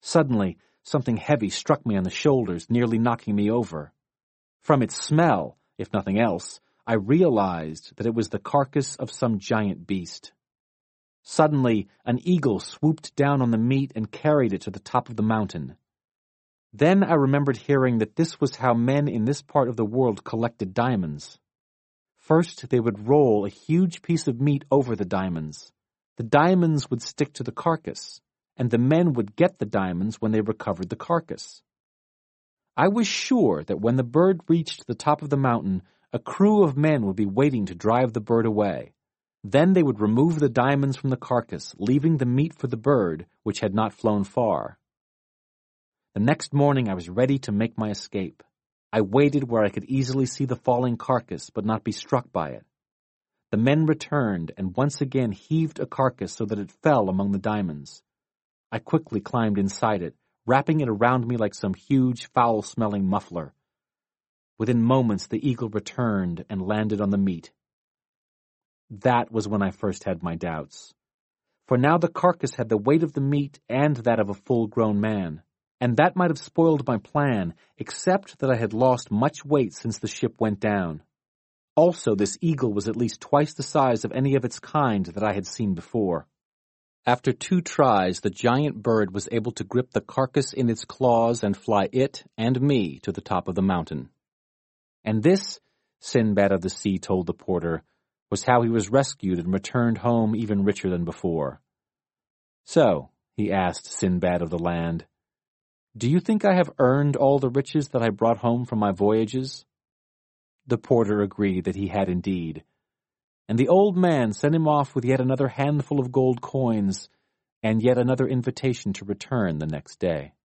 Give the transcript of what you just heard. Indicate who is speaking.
Speaker 1: Suddenly, something heavy struck me on the shoulders, nearly knocking me over. From its smell, if nothing else, I realized that it was the carcass of some giant beast. Suddenly, an eagle swooped down on the meat and carried it to the top of the mountain. Then I remembered hearing that this was how men in this part of the world collected diamonds. First, they would roll a huge piece of meat over the diamonds. The diamonds would stick to the carcass, and the men would get the diamonds when they recovered the carcass. I was sure that when the bird reached the top of the mountain, a crew of men would be waiting to drive the bird away. Then they would remove the diamonds from the carcass, leaving the meat for the bird, which had not flown far. The next morning I was ready to make my escape. I waited where I could easily see the falling carcass, but not be struck by it. The men returned and once again heaved a carcass so that it fell among the diamonds. I quickly climbed inside it, wrapping it around me like some huge, foul-smelling muffler. Within moments the eagle returned and landed on the meat. That was when I first had my doubts. For now the carcass had the weight of the meat and that of a full-grown man, and that might have spoiled my plan, except that I had lost much weight since the ship went down. Also, this eagle was at least twice the size of any of its kind that I had seen before. After 2 tries, the giant bird was able to grip the carcass in its claws and fly it and me to the top of the mountain. And this, Sinbad of the Sea told the porter, was how he was rescued and returned home even richer than before. So, he asked Sinbad of the land, do you think I have earned all the riches that I brought home from my voyages? The porter agreed that he had indeed, and the old man sent him off with yet another handful of gold coins and yet another invitation to return the next day.